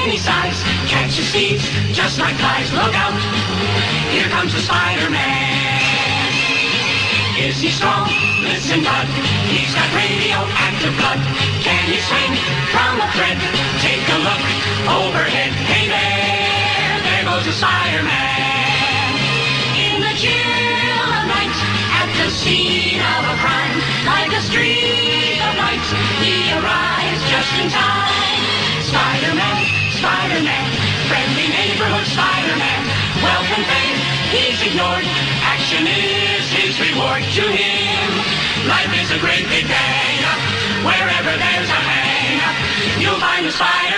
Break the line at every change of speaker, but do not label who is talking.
any size. Catches thieves just like flies. Look out, here comes the Spider-Man. Is he strong? Listen, bud, he's got radioactive blood. Can he swing from a thread? Take a look overhead. Hey there goes the Spider-Man. In the chill of night, at the scene of a crime, like a streak of light, he arrives just in time. Spider-Man, Spider-Man, friendly neighborhood Spider-Man. Wealth and fame, he's ignored. Action is his reward to him. Life is a great big day. Wherever there's a hang, you'll find the Spider-Man.